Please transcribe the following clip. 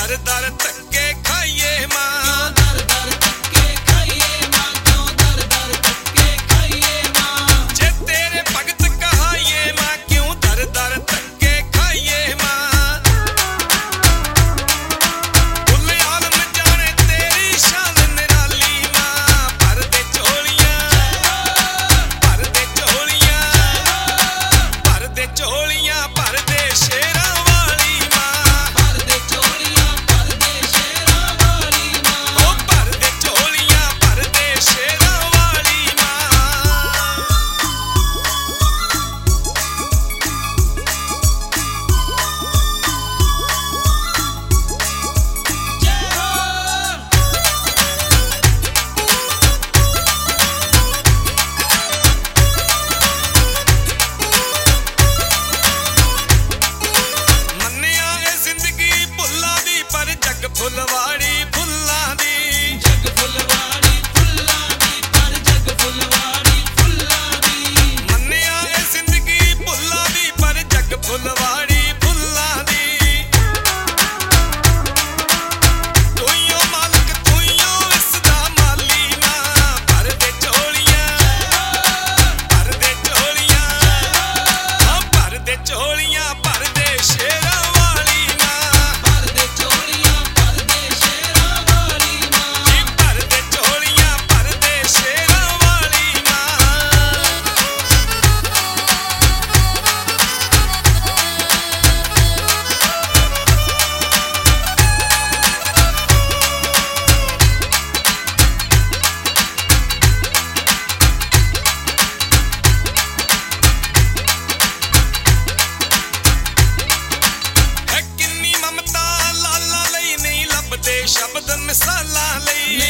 दर दर धक्के खाइए माँ, दर दर धक्के खाइए माँ, क्यों दर दर धक्के खाइए माँ। जे तेरे भगत कहाइए माँ, क्यों दर दर धक्के खाइए माँ। कुल आलम जाने तेरी शान निराली माँ, भर दे झोलियाँ, भर दे झोलियाँ, भर दे झोलियाँ, भर दे शेरां वाली माँ, भर दे झोलियाँ, भर दे शेरां वाली माँ। ओ भर दे झोलियाँ, भर दे शेरां वाली माँ। जय हो। ਮੰਨਿਆ ਇਹ ਜ਼ਿੰਦਗੀ ਭੁੱਲਾਂ ਦੀ ਪਰ ਜੱਗ ਫੁੱਲਵਾੜੀ ਫੁੱਲਾਂ ਦੀ। जग फुलवाड़ी फुल्लां दी, पर जग फुलवाड़ी फुल्लां दी। ਮੰਨਿਆ ਇਹ ਜ਼ਿੰਦਗੀ ਭੁੱਲਾਂ ਦੀ ਪਰ ਜੱਗ ਫੁੱਲਵਾੜੀ ਫੁੱਲਾਂ ਦੀ। ਤੂੰ ਹੀ ਓ ਮਾਲਕ, ਤੂੰ ਹੀ ਓ ਇਸ ਦਾ ਮਾਲੀ ਮਾਂ, ਭਰ ਦੇ ਝੋਲੀਆਂ, ਭਰ ਦੇ ਝੋਲੀਆਂ, ਹਾਂ ਭਰ ਦੇ ਝੋਲੀਆਂ, ਭਰ ਦੇ ਸ਼ੇਰਾਂ ਵਾਲੀ ਮਾਂ, भर दे झोलियाँ, भर दे शेरां वाली माँ। ਜੀ ਭਰ ਦੇ ਝੋਲੀਆਂ, ਭਰ ਦੇ ਸ਼ੇਰਾਂ ਵਾਲੀ ਮਾਂ। ਹੈ ਕਿੰਨੀ ਮਮਤਾ ਲਾਲਾਂ ਲਈ ਨਹੀਂ ਲੱਭਦੇ ਸ਼ਬਦ ਮਿਸਾਲਾਂ ਲਈ।